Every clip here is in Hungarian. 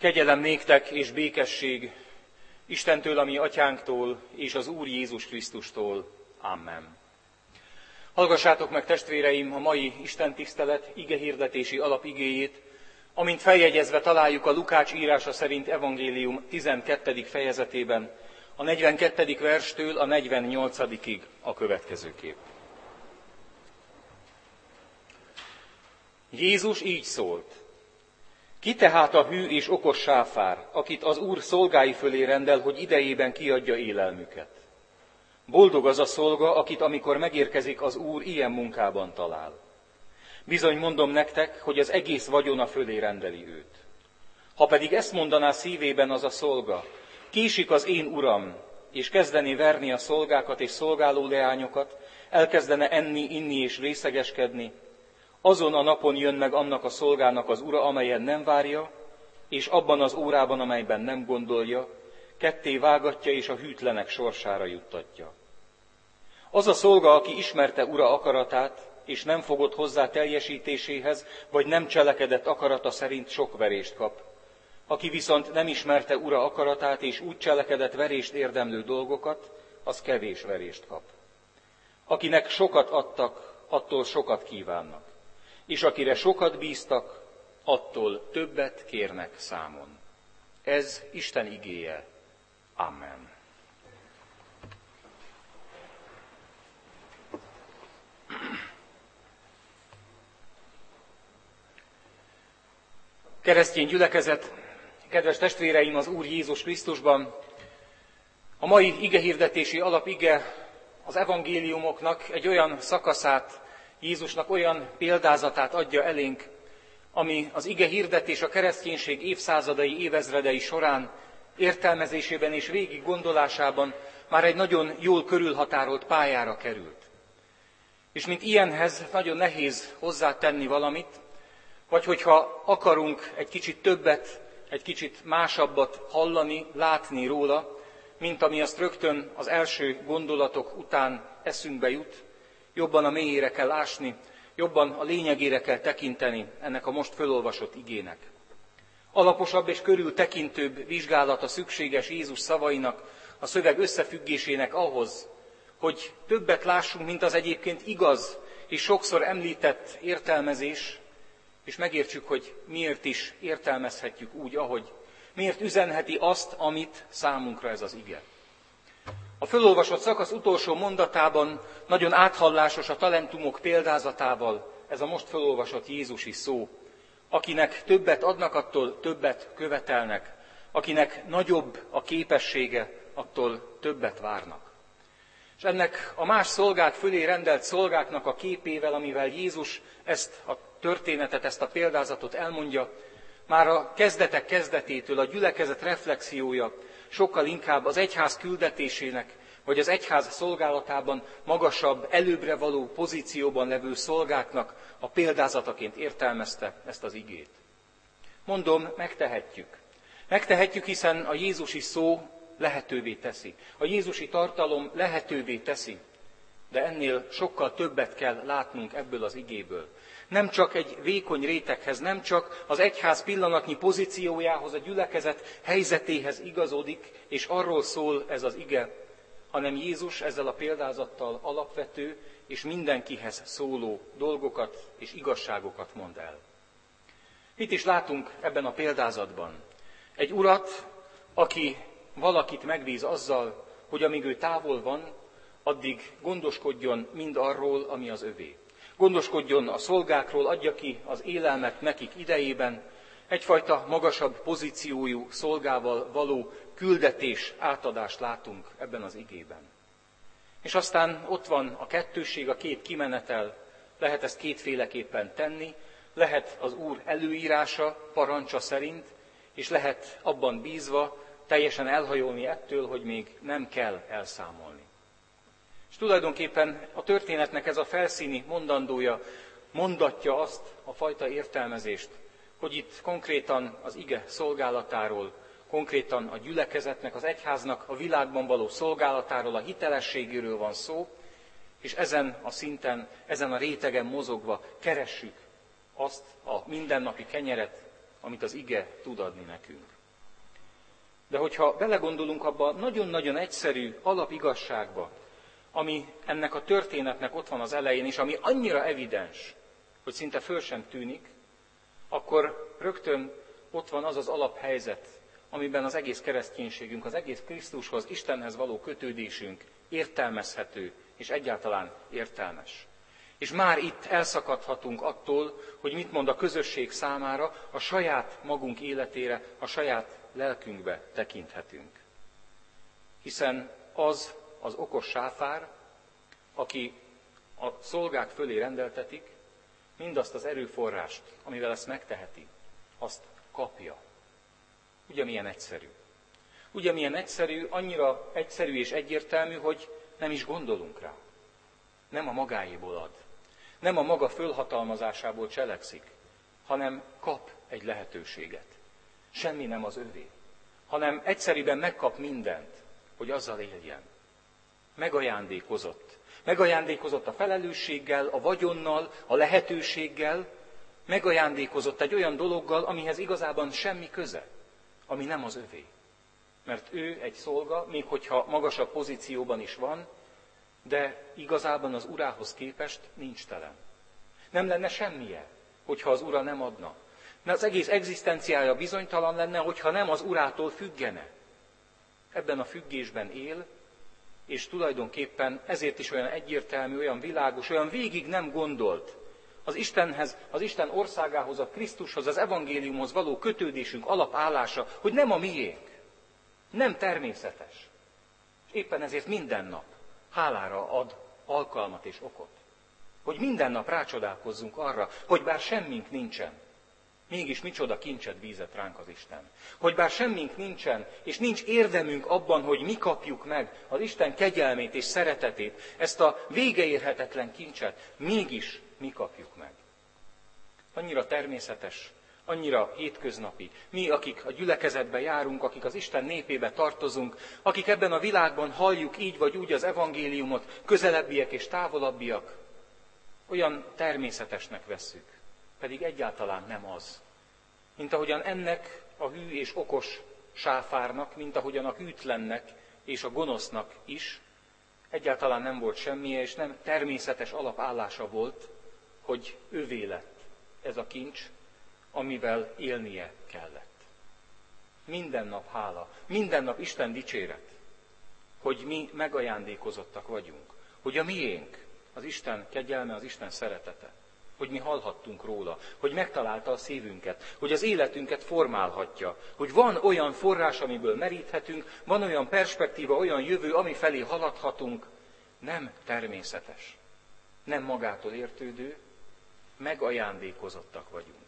Kegyelem néktek és békesség Istentől, a mi atyánktól, és az Úr Jézus Krisztustól. Amen. Hallgassátok meg, testvéreim, a mai istentisztelet igehirdetési alapigéjét, amint feljegyezve találjuk a Lukács írása szerint evangélium 12. fejezetében, a 42. verstől a 48-ig a következőképp. Jézus így szólt: Ki tehát a hű és okos sáfár, akit az Úr szolgái fölé rendel, hogy idejében kiadja élelmüket? Boldog az a szolga, akit amikor megérkezik az Úr, ilyen munkában talál. Bizony mondom nektek, hogy az egész vagyona fölé rendeli őt. Ha pedig ezt mondaná szívében az a szolga: Késik az én uram, és kezdené verni a szolgákat és szolgáló leányokat, elkezdene enni, inni és részegeskedni, azon a napon jön meg annak a szolgának az ura, amelyen nem várja, és abban az órában, amelyben nem gondolja, ketté vágatja és a hűtlenek sorsára juttatja. Az a szolga, aki ismerte ura akaratát, és nem fogott hozzá teljesítéséhez, vagy nem cselekedett akarata szerint, sok verést kap. Aki viszont nem ismerte ura akaratát, és úgy cselekedett verést érdemlő dolgokat, az kevés verést kap. Akinek sokat adtak, attól sokat kívánnak, és akire sokat bíztak, attól többet kérnek számon. Ez Isten igéje. Amen. Keresztény gyülekezet, kedves testvéreim az Úr Jézus Krisztusban, a mai igehirdetési alapige az evangéliumoknak egy olyan szakaszát, Jézusnak olyan példázatát adja elénk, ami az igehirdetés a kereszténység évszázadai, évezredei során értelmezésében és végig gondolásában már egy nagyon jól körülhatárolt pályára került. És mint ilyenhez nagyon nehéz hozzátenni valamit, vagy hogyha akarunk egy kicsit többet, egy kicsit másabbat hallani, látni róla, mint ami azt rögtön az első gondolatok után eszünkbe jut, jobban a mélyére kell ásni, jobban a lényegére kell tekinteni ennek a most fölolvasott igének. Alaposabb és körültekintőbb vizsgálata szükséges Jézus szavainak, a szöveg összefüggésének ahhoz, hogy többet lássunk, mint az egyébként igaz és sokszor említett értelmezés, és megértsük, hogy miért is értelmezhetjük úgy, ahogy, miért üzenheti azt, amit számunkra ez az ige. A fölolvasott szakasz utolsó mondatában nagyon áthallásos a talentumok példázatával ez a most fölolvasott Jézusi szó. Akinek többet adnak, attól többet követelnek. Akinek nagyobb a képessége, attól többet várnak. És ennek a más szolgák fölé rendelt szolgáknak a képével, amivel Jézus ezt a történetet, ezt a példázatot elmondja, már a kezdetek kezdetétől a gyülekezet reflexiója sokkal inkább az egyház küldetésének, vagy az egyház szolgálatában magasabb, előbbre való pozícióban levő szolgáknak a példázataként értelmezte ezt az igét. Mondom, megtehetjük. Megtehetjük, hiszen a Jézusi szó lehetővé teszi. A Jézusi tartalom lehetővé teszi. De ennél sokkal többet kell látnunk ebből az igéből. Nem csak egy vékony réteghez, nem csak az egyház pillanatnyi pozíciójához, a gyülekezet helyzetéhez igazodik, és arról szól ez az ige, hanem Jézus ezzel a példázattal alapvető és mindenkihez szóló dolgokat és igazságokat mond el. Mit is látunk ebben a példázatban? Egy urat, aki valakit megbíz azzal, hogy amíg ő távol van, addig gondoskodjon mind arról, ami az övé. Gondoskodjon a szolgákról, adja ki az élelmet nekik idejében, egyfajta magasabb pozíciójú szolgával való küldetés, átadást látunk ebben az igében. És aztán ott van a kettősség, a két kimenetel, lehet ezt kétféleképpen tenni, lehet az Úr előírása, parancsa szerint, és lehet abban bízva teljesen elhajolni ettől, hogy még nem kell elszámolni. És tulajdonképpen a történetnek ez a felszíni mondandója mondatja azt a fajta értelmezést, hogy itt konkrétan az ige szolgálatáról, konkrétan a gyülekezetnek, az egyháznak a világban való szolgálatáról, a hitelességéről van szó, és ezen a szinten, ezen a rétegen mozogva keressük azt a mindennapi kenyeret, amit az ige tud adni nekünk. De hogyha belegondolunk abba nagyon-nagyon egyszerű alapigazságba, ami ennek a történetnek ott van az elején, és ami annyira evidens, hogy szinte föl sem tűnik, akkor rögtön ott van az az alaphelyzet, amiben az egész kereszténységünk, az egész Krisztushoz, Istenhez való kötődésünk értelmezhető, és egyáltalán értelmes. És már itt elszakadhatunk attól, hogy mit mond a közösség számára, a saját magunk életére, a saját lelkünkbe tekinthetünk. Hiszen az okos sáfár, aki a szolgák fölé rendeltetik, mindazt az erőforrást, amivel ezt megteheti, azt kapja. Ugye milyen egyszerű? Ugye milyen egyszerű, annyira egyszerű és egyértelmű, hogy nem is gondolunk rá. Nem a magáéból ad. Nem a maga fölhatalmazásából cselekszik, hanem kap egy lehetőséget. Semmi nem az övé, hanem egyszerűen megkap mindent, hogy azzal éljen. Megajándékozott. Megajándékozott a felelősséggel, a vagyonnal, a lehetőséggel, megajándékozott egy olyan dologgal, amihez igazában semmi köze, ami nem az övé. Mert ő egy szolga, még hogyha magasabb pozícióban is van, de igazában az urához képest nincs telen. Nem lenne semmije, hogyha az ura nem adna. Mert az egész egzisztenciája bizonytalan lenne, hogyha nem az urától függene. Ebben a függésben él, és tulajdonképpen ezért is olyan egyértelmű, olyan világos, olyan végig nem gondolt az Istenhez, az Isten országához, a Krisztushoz, az evangéliumhoz való kötődésünk alapállása, hogy nem a miénk, nem természetes. És éppen ezért minden nap hálára ad alkalmat és okot. Hogy minden nap rácsodálkozzunk arra, hogy bár semmink nincsen, mégis micsoda kincset bízett ránk az Isten. Hogy bár semmink nincsen, és nincs érdemünk abban, hogy mi kapjuk meg az Isten kegyelmét és szeretetét, ezt a végeérhetetlen kincset, mégis mi kapjuk meg. Annyira természetes, annyira hétköznapi. Mi, akik a gyülekezetbe járunk, akik az Isten népébe tartozunk, akik ebben a világban halljuk így vagy úgy az evangéliumot, közelebbiek és távolabbiak, olyan természetesnek vesszük. Pedig egyáltalán nem az. Mint ahogyan ennek a hű és okos sáfárnak, mint ahogyan a hűtlennek és a gonosznak is, egyáltalán nem volt semmije, és nem természetes alapállása volt, hogy övé lett ez a kincs, amivel élnie kellett. Minden nap hála, minden nap Isten dicséret, hogy mi megajándékozottak vagyunk, hogy a miénk az Isten kegyelme, az Isten szeretete, hogy mi hallhattunk róla, hogy megtalálta a szívünket, hogy az életünket formálhatja, hogy van olyan forrás, amiből meríthetünk, van olyan perspektíva, olyan jövő, ami felé haladhatunk, nem természetes, nem magától értődő, megajándékozottak vagyunk.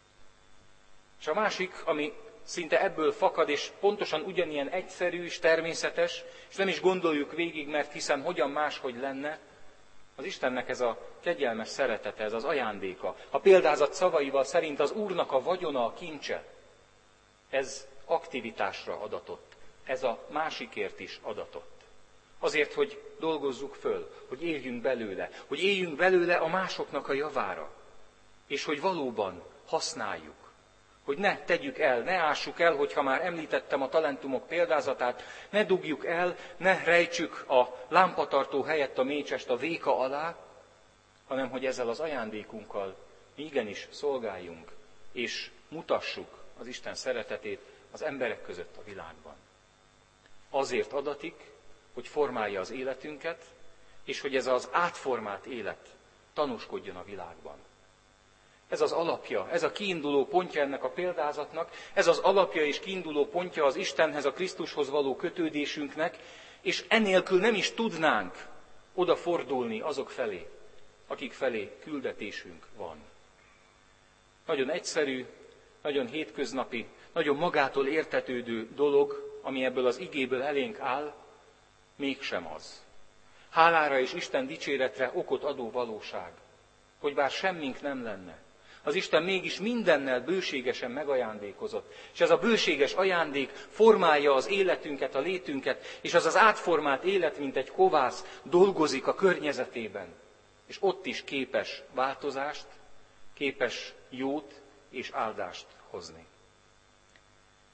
És a másik, ami szinte ebből fakad, és pontosan ugyanilyen egyszerű és természetes, és nem is gondoljuk végig, mert hiszen hogyan máshogy lenne, az Istennek ez a kegyelmes szeretete, ez az ajándéka. A példázat szavaival szerint az Úrnak a vagyona, a kincse, ez aktivitásra adatott. Ez a másikért is adatott. Azért, hogy dolgozzuk föl, hogy éljünk belőle a másoknak a javára. És hogy valóban használjuk. Hogy ne tegyük el, ne ássuk el, hogyha már említettem a talentumok példázatát, ne dugjuk el, ne rejtsük a lámpatartó helyett a mécsest a véka alá, hanem hogy ezzel az ajándékunkkal mi igenis szolgáljunk, és mutassuk az Isten szeretetét az emberek között a világban. Azért adatik, hogy formálja az életünket, és hogy ez az átformált élet tanúskodjon a világban. Ez az alapja, ez a kiinduló pontja ennek a példázatnak, ez az alapja és kiinduló pontja az Istenhez, a Krisztushoz való kötődésünknek, és enélkül nem is tudnánk odafordulni azok felé, akik felé küldetésünk van. Nagyon egyszerű, nagyon hétköznapi, nagyon magától értetődő dolog, ami ebből az igéből elénk áll, mégsem az. Hálára és Isten dicséretre okot adó valóság, hogy bár semmink nem lenne, az Isten mégis mindennel bőségesen megajándékozott. És ez a bőséges ajándék formálja az életünket, a létünket, és az az átformált élet, mint egy kovász, dolgozik a környezetében. És ott is képes változást, képes jót és áldást hozni.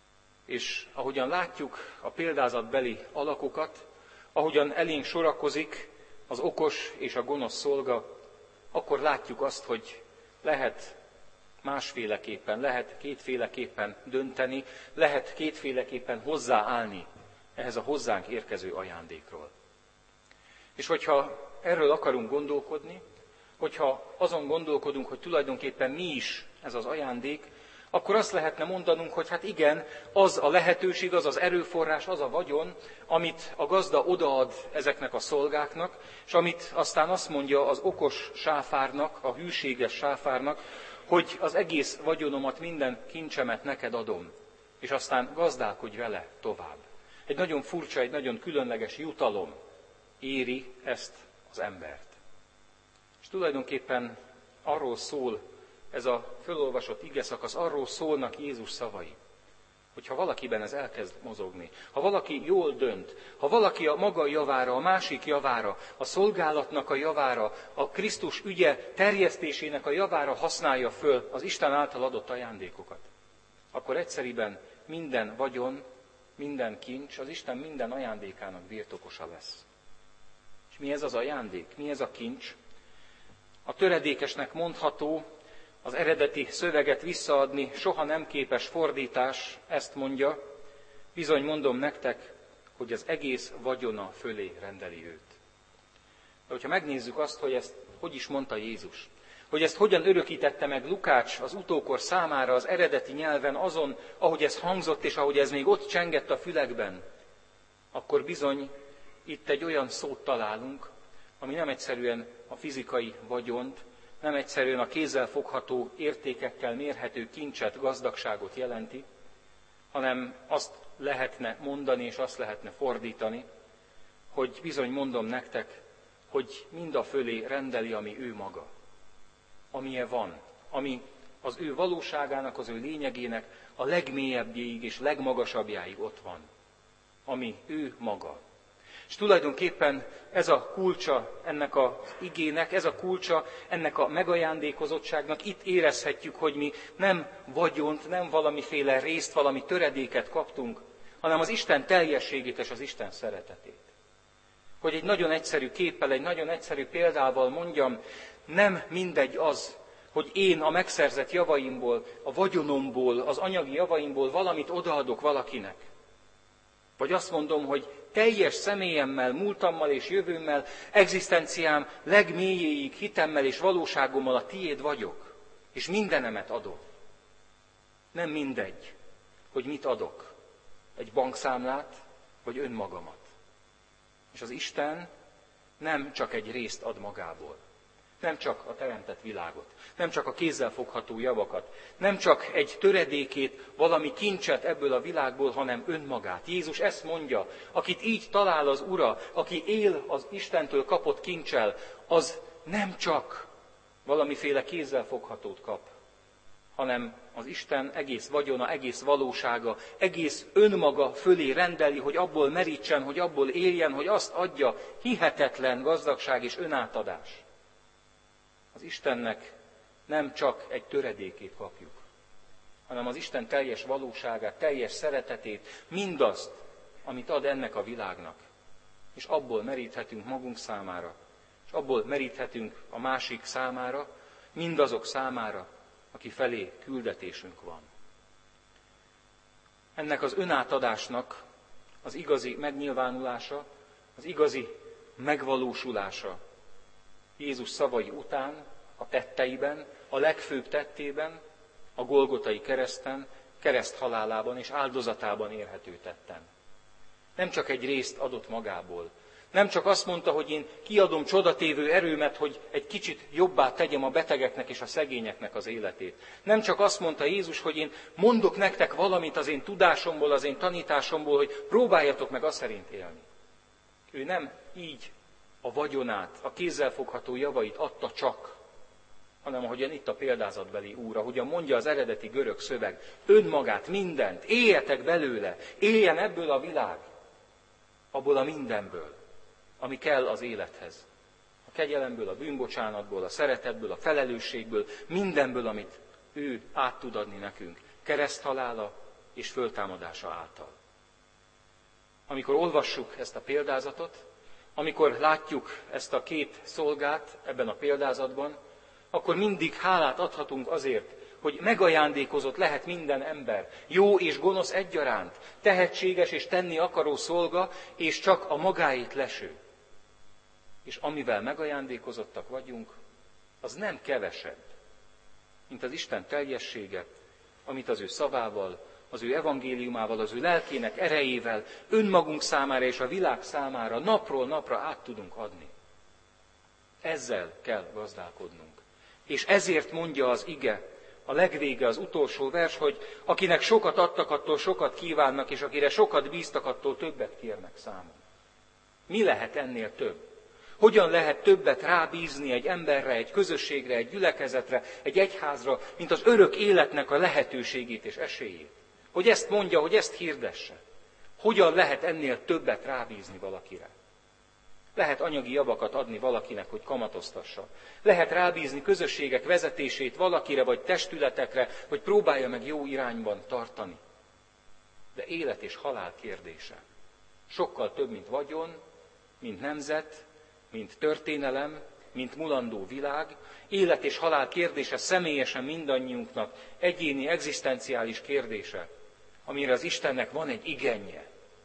És ahogyan látjuk a példázatbeli alakokat, ahogyan elénk sorakozik az okos és a gonosz szolga, akkor látjuk azt, hogy lehet másféleképpen, lehet kétféleképpen dönteni, lehet kétféleképpen hozzáállni ehhez a hozzánk érkező ajándékról. És hogyha erről akarunk gondolkodni, hogyha azon gondolkodunk, hogy tulajdonképpen mi is ez az ajándék, akkor azt lehetne mondanunk, hogy hát igen, az a lehetőség, az az erőforrás, az a vagyon, amit a gazda odaad ezeknek a szolgáknak, és amit aztán azt mondja az okos sáfárnak, a hűséges sáfárnak, hogy az egész vagyonomat, minden kincsemet neked adom, és aztán gazdálkodj vele tovább. Egy nagyon furcsa, egy nagyon különleges jutalom éri ezt az embert. És tulajdonképpen arról szól ez a fölolvasott igeszakasz, arról szólnak Jézus szavai, hogyha valakiben ez elkezd mozogni, ha valaki jól dönt, ha valaki a maga javára, a másik javára, a szolgálatnak a javára, a Krisztus ügye terjesztésének a javára használja föl az Isten által adott ajándékokat, akkor egyszeriben minden vagyon, minden kincs, az Isten minden ajándékának birtokosa lesz. És mi ez az ajándék? Mi ez a kincs? A töredékesnek mondható, az eredeti szöveget visszaadni soha nem képes fordítás ezt mondja, bizony mondom nektek, hogy az egész vagyona fölé rendeli őt. De hogyha megnézzük azt, hogy ezt hogy is mondta Jézus, hogy ezt hogyan örökítette meg Lukács az utókor számára az eredeti nyelven azon, ahogy ez hangzott, és ahogy ez még ott csengett a fülekben, akkor bizony itt egy olyan szót találunk, ami nem egyszerűen a fizikai vagyont, nem egyszerűen a kézzel fogható értékekkel mérhető kincset, gazdagságot jelenti, hanem azt lehetne mondani, és azt lehetne fordítani, hogy bizony mondom nektek, hogy mind a fölé rendeli, ami ő maga, amilyen van, ami az ő valóságának, az ő lényegének a legmélyebbjéig és legmagasabbjáig ott van, ami ő maga. És tulajdonképpen ez a kulcsa ennek az igének, ez a kulcsa ennek a megajándékozottságnak. Itt érezhetjük, hogy mi nem vagyont, nem valamiféle részt, valami töredéket kaptunk, hanem az Isten teljességét és az Isten szeretetét. Hogy egy nagyon egyszerű képpel, egy nagyon egyszerű példával mondjam, nem mindegy az, hogy én a megszerzett javaimból, a vagyonomból, az anyagi javaimból valamit odaadok valakinek. Vagy azt mondom, hogy teljes személyemmel, múltammal és jövőmmel, egzisztenciám legmélyéig hitemmel és valóságommal a tiéd vagyok, és mindenemet adok. Nem mindegy, hogy mit adok, egy bankszámlát, vagy önmagamat. És az Isten nem csak egy részt ad magából, nem csak a teremtett világot, nem csak a kézzel fogható javakat, nem csak egy töredékét, valami kincset ebből a világból, hanem önmagát. Jézus ezt mondja, akit így talál az Ura, aki él az Istentől kapott kincsel, az nem csak valamiféle kézzel foghatót kap, hanem az Isten egész vagyona, egész valósága, egész önmaga fölé rendeli, hogy abból merítsen, hogy abból éljen, hogy azt adja, hihetetlen gazdagság és önátadás. Az Istennek nem csak egy töredékét kapjuk, hanem az Isten teljes valóságát, teljes szeretetét, mindazt, amit ad ennek a világnak. És abból meríthetünk magunk számára, és abból meríthetünk a másik számára, mindazok számára, aki felé küldetésünk van. Ennek az önátadásnak az igazi megnyilvánulása, az igazi megvalósulása Jézus szavai után, a tetteiben, a legfőbb tettében, a Golgotai kereszten, kereszt halálában és áldozatában érhető tetten. Nem csak egy részt adott magából. Nem csak azt mondta, hogy én kiadom csodatévő erőmet, hogy egy kicsit jobbá tegyem a betegeknek és a szegényeknek az életét. Nem csak azt mondta Jézus, hogy én mondok nektek valamit az én tudásomból, az én tanításomból, hogy próbáljatok meg azt szerint élni. Ő nem így a vagyonát, a kézzelfogható javait adta csak, hanem ahogyan itt a példázatbeli Úr, ahogyan mondja az eredeti görög szöveg, önmagát, mindent, éljetek belőle, éljen ebből a világ, abból a mindenből, ami kell az élethez. A kegyelemből, a bűnbocsánatból, a szeretetből, a felelősségből, mindenből, amit ő át tud adni nekünk. Kereszthalála és föltámadása által. Amikor olvassuk ezt a példázatot, amikor látjuk ezt a két szolgát ebben a példázatban, akkor mindig hálát adhatunk azért, hogy megajándékozott lehet minden ember, jó és gonosz egyaránt, tehetséges és tenni akaró szolga, és csak a magáét leső. És amivel megajándékozottak vagyunk, az nem kevesebb, mint az Isten teljessége, amit az ő szavával, az ő evangéliumával, az ő lelkének erejével, önmagunk számára és a világ számára napról napra át tudunk adni. Ezzel kell gazdálkodnunk. És ezért mondja az ige, a legvége, az utolsó vers, hogy akinek sokat adtak, attól sokat kívánnak, és akire sokat bíztak, attól többet kérnek számon. Mi lehet ennél több? Hogyan lehet többet rábízni egy emberre, egy közösségre, egy gyülekezetre, egy egyházra, mint az örök életnek a lehetőségét és esélyét? Hogy ezt mondja, hogy ezt hirdesse. Hogyan lehet ennél többet rábízni valakire? Lehet anyagi javakat adni valakinek, hogy kamatoztassa. Lehet rábízni közösségek vezetését valakire, vagy testületekre, hogy próbálja meg jó irányban tartani. De élet és halál kérdése. Sokkal több, mint vagyon, mint nemzet, mint történelem, mint mulandó világ. Élet és halál kérdése személyesen mindannyiunknak egyéni, egzisztenciális kérdése, amire az Istennek van egy igennye.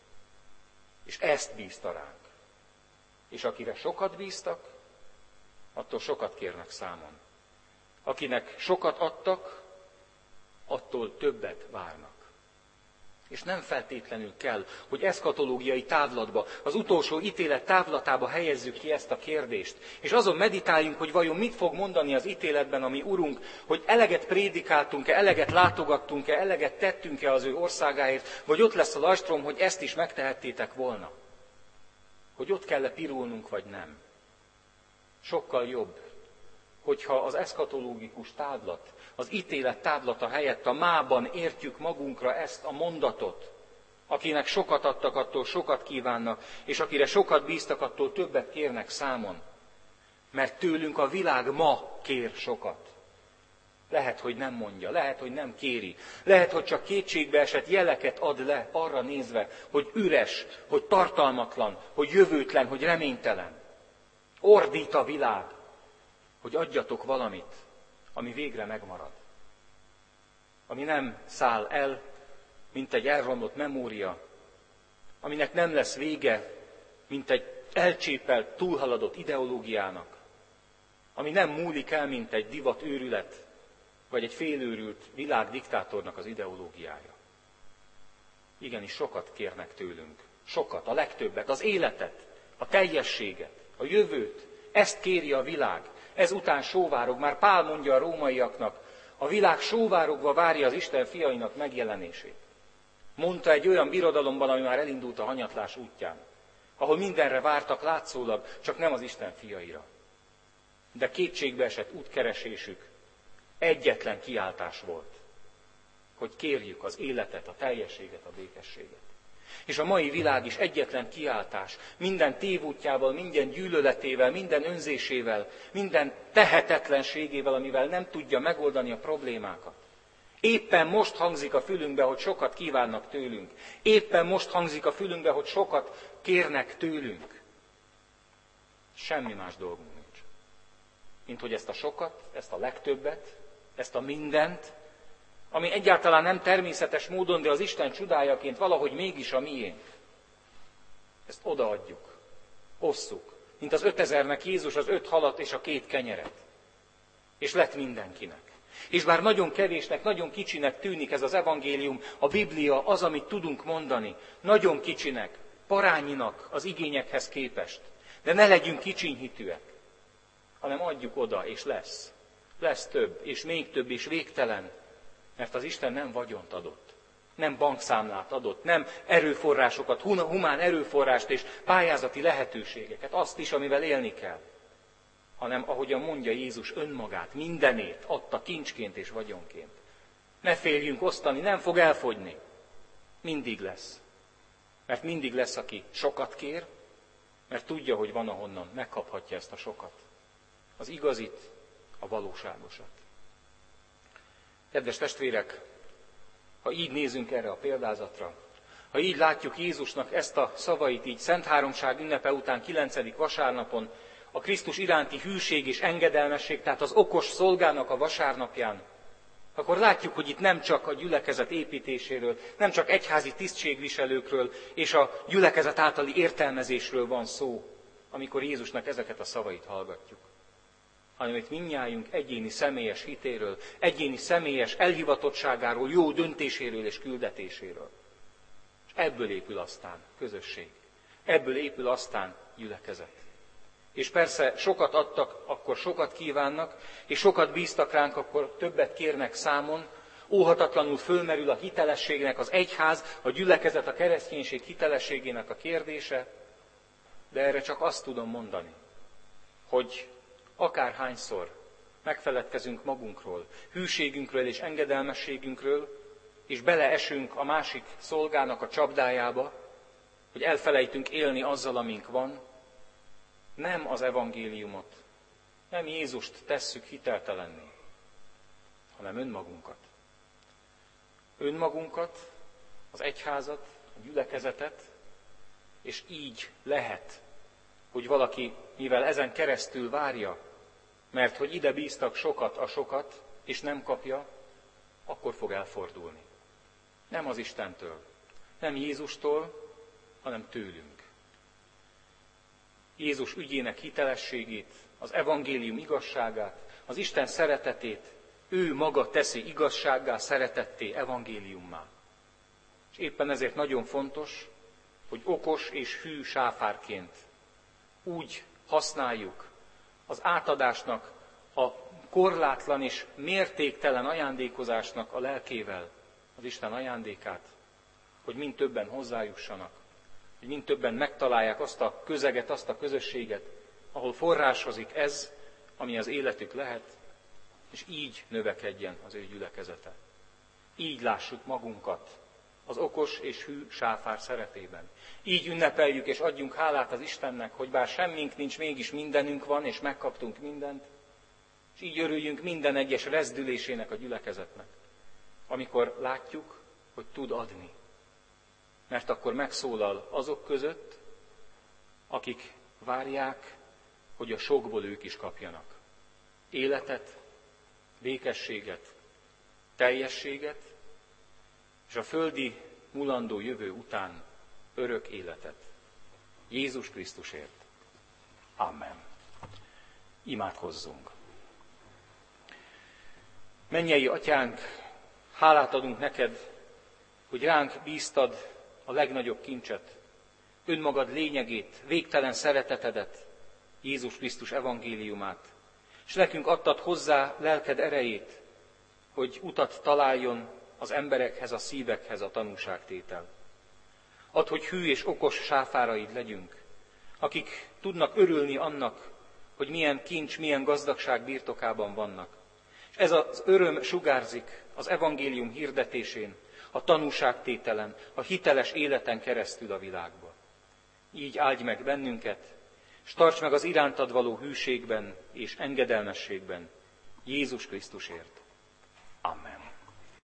És ezt bízta ránk. És akire sokat bíztak, attól sokat kérnek számon. Akinek sokat adtak, attól többet várnak. És nem feltétlenül kell, hogy eszkatológiai távlatba, az utolsó ítélet távlatába helyezzük ki ezt a kérdést. És azon meditáljunk, hogy vajon mit fog mondani az ítéletben a mi Urunk, hogy eleget prédikáltunk-e, eleget látogattunk-e, eleget tettünk-e az ő országáért, vagy ott lesz a lajstrom, hogy ezt is megtehettétek volna. Hogy ott kell-e pirulnunk, vagy nem. Sokkal jobb, hogyha az eszkatológikus távlat, az ítélet távlata helyett a mában értjük magunkra ezt a mondatot. Akinek sokat adtak, attól sokat kívánnak, és akire sokat bíztak, attól többet kérnek számon. Mert tőlünk a világ ma kér sokat. Lehet, hogy nem mondja, lehet, hogy nem kéri. Lehet, hogy csak kétségbeesett jeleket ad le arra nézve, hogy üres, hogy tartalmatlan, hogy jövőtlen, hogy reménytelen. Ordít a világ, hogy adjatok valamit, ami végre megmarad. Ami nem száll el, mint egy elromlott memória, aminek nem lesz vége, mint egy elcsépelt, túlhaladott ideológiának, ami nem múlik el, mint egy divat őrület, vagy egy félőrült világdiktátornak az ideológiája. Igenis sokat kérnek tőlünk. Sokat, a legtöbbet, az életet, a teljességet, a jövőt. Ezt kéri a világ. Ezután sóvárog, már Pál mondja a rómaiaknak, a világ sóvárogva várja az Isten fiainak megjelenését. Mondta egy olyan birodalomban, ami már elindult a hanyatlás útján, ahol mindenre vártak látszólag, csak nem az Isten fiaira. De kétségbeesett útkeresésük egyetlen kiáltás volt, hogy kérjük az életet, a teljességet, a békességet. És a mai világ is egyetlen kiáltás, minden tévútjával, minden gyűlöletével, minden önzésével, minden tehetetlenségével, amivel nem tudja megoldani a problémákat. Éppen most hangzik a fülünkbe, hogy sokat kívánnak tőlünk. Éppen most hangzik a fülünkbe, hogy sokat kérnek tőlünk. Semmi más dolgunk nincs, mint hogy ezt a sokat, ezt a legtöbbet, ezt a mindent, ami egyáltalán nem természetes módon, de az Isten csodájaként valahogy mégis a miénk. Ezt odaadjuk, osszuk, mint az 5000-nek Jézus az 5 halat és a 2 kenyeret. És lett mindenkinek. És bár nagyon kevésnek, nagyon kicsinek tűnik ez az evangélium, a Biblia, az, amit tudunk mondani, nagyon kicsinek, parányinak az igényekhez képest. De ne legyünk kicsinyhitűek, hanem adjuk oda, és lesz. Lesz több, és még több, és végtelen. Mert az Isten nem vagyont adott, nem bankszámlát adott, nem erőforrásokat, humán erőforrást és pályázati lehetőségeket, azt is, amivel élni kell, hanem ahogyan mondja Jézus önmagát, mindenét adta kincsként és vagyonként. Ne féljünk osztani, nem fog elfogyni. Mindig lesz. Mert mindig lesz, aki sokat kér, mert tudja, hogy van, ahonnan megkaphatja ezt a sokat. Az igazit, a valóságosat. Kedves testvérek, ha így nézünk erre a példázatra, ha így látjuk Jézusnak ezt a szavait, így Szent Háromság ünnepe után 9. vasárnapon, a Krisztus iránti hűség és engedelmesség, tehát az okos szolgának a vasárnapján, akkor látjuk, hogy itt nem csak a gyülekezet építéséről, nem csak egyházi tisztségviselőkről és a gyülekezet általi értelmezésről van szó, amikor Jézusnak ezeket a szavait hallgatjuk, hanem itt mindnyájunk egyéni személyes hitéről, egyéni személyes elhivatottságáról, jó döntéséről és küldetéséről. És ebből épül aztán közösség, ebből épül aztán gyülekezet. És persze sokat adtak, akkor sokat kívánnak, és sokat bíztak ránk, akkor többet kérnek számon. Óhatatlanul fölmerül a hitelességnek, az egyház, a gyülekezet, a kereszténység hitelességének a kérdése, de erre csak azt tudom mondani, hogy akárhányszor megfeledkezünk magunkról, hűségünkről és engedelmességünkről, és beleesünk a másik szolgának a csapdájába, hogy elfelejtünk élni azzal, amink van, nem az evangéliumot, nem Jézust tesszük hiteltelenné, hanem önmagunkat. Önmagunkat, az egyházat, a gyülekezetet, és így lehet, hogy valaki, mivel ezen keresztül várja, mert hogy ide bíztak sokat a sokat, és nem kapja, akkor fog elfordulni. Nem az Istentől, nem Jézustól, hanem tőlünk. Jézus ügyének hitelességét, az evangélium igazságát, az Isten szeretetét ő maga teszi igazsággá, szeretetté, evangéliummá. És éppen ezért nagyon fontos, hogy okos és hű sáfárként úgy használjuk az átadásnak, a korlátlan és mértéktelen ajándékozásnak a lelkével az Isten ajándékát, hogy mind többen hozzájussanak, hogy mind többen megtalálják azt a közeget, azt a közösséget, ahol forrásozik ez, ami az életük lehet, és így növekedjen az ő gyülekezete. Így lássuk magunkat az okos és hű sáfár szerepében. Így ünnepeljük és adjunk hálát az Istennek, hogy bár semmink nincs, mégis mindenünk van, és megkaptunk mindent, és így örüljünk minden egyes rezdülésének a gyülekezetnek, amikor látjuk, hogy tud adni. Mert akkor megszólal azok között, akik várják, hogy a sokból ők is kapjanak. Életet, békességet, teljességet, és a földi mulandó jövő után örök életet. Jézus Krisztusért. Amen. Imádkozzunk. Mennyei Atyánk, hálát adunk neked, hogy ránk bíztad a legnagyobb kincset, önmagad lényegét, végtelen szeretetedet, Jézus Krisztus evangéliumát, és nekünk adtad hozzá lelked erejét, hogy utat találjon az emberekhez, a szívekhez a tanúságtétel. Add, hogy hű és okos sáfáraid legyünk, akik tudnak örülni annak, hogy milyen kincs, milyen gazdagság birtokában vannak. És ez az öröm sugárzik az evangélium hirdetésén, a tanúságtételen, a hiteles életen keresztül a világba. Így áldj meg bennünket, és tarts meg az irántad való hűségben és engedelmességben, Jézus Krisztusért. Amen.